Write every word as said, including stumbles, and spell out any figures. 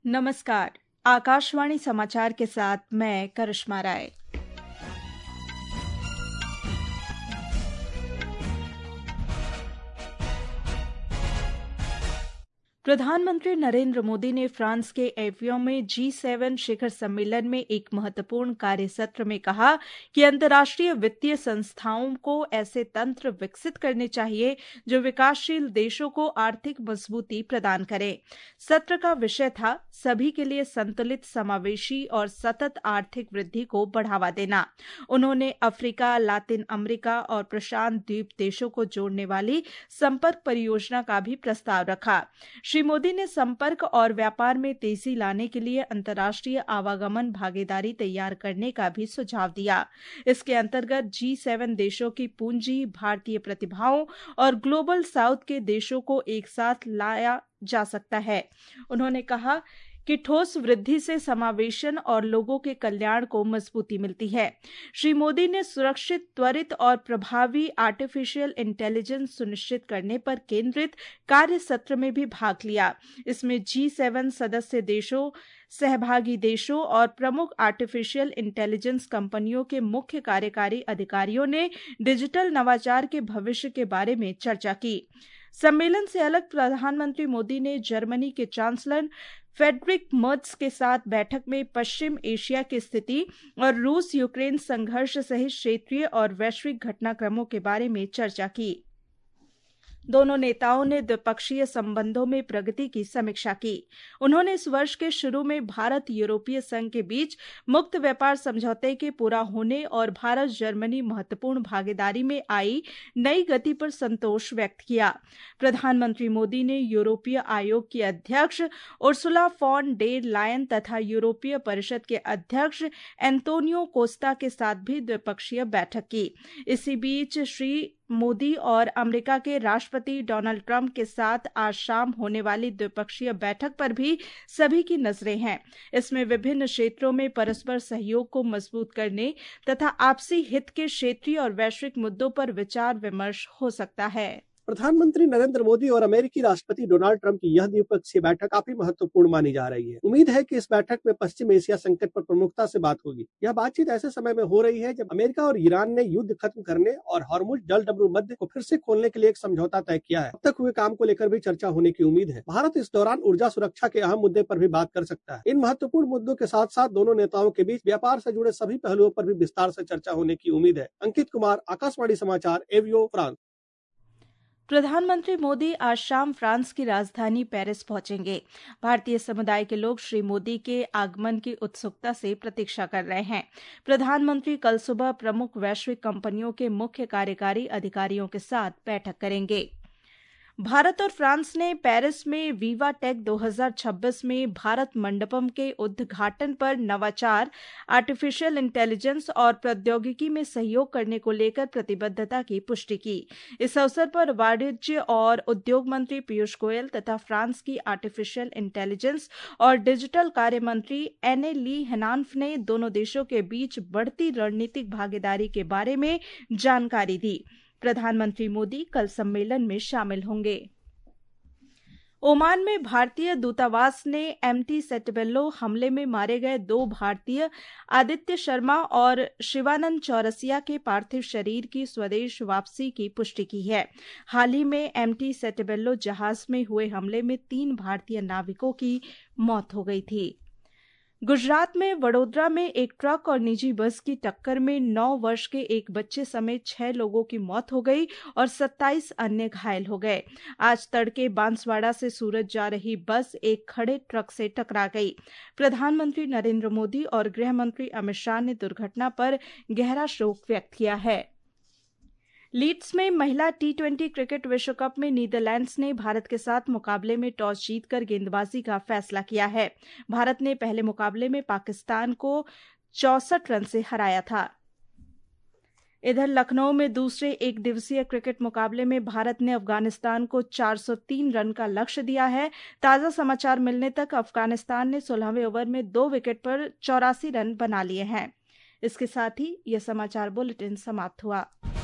नमस्कार। आकाशवाणी समाचार के साथ मैं करिश्मा राय। प्रधानमंत्री नरेंद्र मोदी ने फ्रांस के एवियन में जी सेवन शिखर सम्मेलन में एक महत्वपूर्ण कार्य सत्र में कहा कि अंतर्राष्ट्रीय वित्तीय संस्थाओं को ऐसे तंत्र विकसित करने चाहिए जो विकासशील देशों को आर्थिक मजबूती प्रदान करें। सत्र का विषय था सभी के लिए संतुलित, समावेशी और सतत आर्थिक वृद्धि को बढ़ावा देना। उन्होंने अफ्रीका, लातिन अमेरिका और प्रशांत द्वीप देशों को जोड़ने वाली संपर्क परियोजना का भी प्रस्ताव रखा। श्री मोदी ने संपर्क और व्यापार में तेजी लाने के लिए अंतर्राष्ट्रीय आवागमन भागीदारी तैयार करने का भी सुझाव दिया। इसके अंतर्गत जी सेवन देशों की पूंजी, भारतीय प्रतिभाओं और ग्लोबल साउथ के देशों को एक साथ लाया जा सकता है। उन्होंने कहा कि ठोस वृद्धि से समावेशन और लोगों के कल्याण को मजबूती मिलती है। श्री मोदी ने सुरक्षित, त्वरित और प्रभावी आर्टिफिशियल इंटेलिजेंस सुनिश्चित करने पर केंद्रित कार्य सत्र में भी भाग लिया। इसमें जी सेवन सदस्य देशों, सहभागी देशों और प्रमुख आर्टिफिशियल इंटेलिजेंस कंपनियों के मुख्य कार्यकारी अधिकारियों ने डिजिटल नवाचार के भविष्य के बारे में चर्चा की। सम्मेलन से अलग प्रधानमंत्री मोदी ने जर्मनी के चांसलर फ्रेडरिक मर्ज के साथ बैठक में पश्चिम एशिया की स्थिति और रूस यूक्रेन संघर्ष सहित क्षेत्रीय और वैश्विक घटनाक्रमों के बारे में चर्चा की। दोनों नेताओं ने द्विपक्षीय संबंधों में प्रगति की समीक्षा की। उन्होंने इस वर्ष के शुरू में भारत यूरोपीय संघ के बीच मुक्त व्यापार समझौते के पूरा होने और भारत जर्मनी महत्वपूर्ण भागीदारी में आई नई गति पर संतोष व्यक्त किया। प्रधानमंत्री मोदी ने यूरोपीय आयोग की अध्यक्ष उर्सुला फॉन डेर लायन तथा यूरोपीय परिषद के अध्यक्ष एंटोनियो कोस्टा के साथ भी द्विपक्षीय बैठक की। इसी बीच श्री मोदी और अमेरिका के राष्ट्रपति डोनाल्ड ट्रंप के साथ आज शाम होने वाली द्विपक्षीय बैठक पर भी सभी की नजरें हैं। इसमें विभिन्न क्षेत्रों में परस्पर सहयोग को मजबूत करने तथा आपसी हित के क्षेत्रीय और वैश्विक मुद्दों पर विचार विमर्श हो सकता है। प्रधानमंत्री नरेंद्र मोदी और अमेरिकी राष्ट्रपति डोनाल्ड ट्रंप की यह द्विपक्षीय बैठक काफी महत्वपूर्ण मानी जा रही है। उम्मीद है कि इस बैठक में पश्चिम एशिया संकट पर प्रमुखता से बात होगी। यह बातचीत ऐसे समय में हो रही है जब अमेरिका और ईरान ने युद्ध खत्म करने और हॉर्मुज जलडमरू मध्य को फिर से खोलने के लिए एक समझौता तय किया है। अब तक हुए काम को लेकर भी चर्चा होने की उम्मीद है। भारत इस दौरान ऊर्जा सुरक्षा के अहम मुद्दे पर भी बात कर सकता है। इन महत्वपूर्ण मुद्दों के साथ साथ दोनों नेताओं के बीच व्यापार से जुड़े सभी पहलुओं पर भी विस्तार से चर्चा होने की उम्मीद है। अंकित कुमार, आकाशवाणी समाचार, एवियो, फ्रांस। प्रधानमंत्री मोदी आज शाम फ्रांस की राजधानी पेरिस पहुंचेंगे। भारतीय समुदाय के लोग श्री मोदी के आगमन की उत्सुकता से प्रतीक्षा कर रहे हैं। प्रधानमंत्री कल सुबह प्रमुख वैश्विक कंपनियों के मुख्य कार्यकारी अधिकारियों के साथ बैठक करेंगे। भारत और फ्रांस ने पेरिस में विवा टेक दो हज़ार छब्बीस में भारत मंडपम के उद्घाटन पर नवाचार, आर्टिफिशियल इंटेलिजेंस और प्रौद्योगिकी में सहयोग करने को लेकर प्रतिबद्धता की पुष्टि की। इस अवसर पर वाणिज्य और उद्योग मंत्री पीयूष गोयल तथा फ्रांस की आर्टिफिशियल इंटेलिजेंस और डिजिटल कार्य मंत्री एने ली हेनान्फ ने दोनों देशों के बीच बढ़ती रणनीतिक भागीदारी के बारे में जानकारी दी। प्रधानमंत्री मोदी कल सम्मेलन में शामिल होंगे। ओमान में भारतीय दूतावास ने एमटी सेटेबेलो हमले में मारे गए दो भारतीय आदित्य शर्मा और शिवानंद चौरसिया के पार्थिव शरीर की स्वदेश वापसी की पुष्टि की है। हाल ही में एमटी सेटेबेलो जहाज में हुए हमले में तीन भारतीय नाविकों की मौत हो गई थी। गुजरात में वडोदरा में एक ट्रक और निजी बस की टक्कर में नौ वर्ष के एक बच्चे समेत छह लोगों की मौत हो गई और सत्ताईस अन्य घायल हो गए। आज तड़के बांसवाड़ा से सूरत जा रही बस एक खड़े ट्रक से टकरा गई। प्रधानमंत्री नरेंद्र मोदी और गृह मंत्री अमित शाह ने दुर्घटना पर गहरा शोक व्यक्त किया है। लीड्स में महिला टी ट्वेंटी क्रिकेट विश्व कप में नीदरलैंड्स ने भारत के साथ मुकाबले में टॉस जीतकर गेंदबाजी का फैसला किया है। भारत ने पहले मुकाबले में पाकिस्तान को चौसठ रन से हराया था। इधर लखनऊ में दूसरे एक दिवसीय क्रिकेट मुकाबले में भारत ने अफगानिस्तान को चार सौ तीन रन का लक्ष्य दिया है। ताजा समाचार मिलने तक अफगानिस्तान ने सोलहवें ओवर में दो विकेट पर चौरासी रन बना लिए हैं। इसके साथ ही यह समाचार बुलेटिन समाप्त हुआ।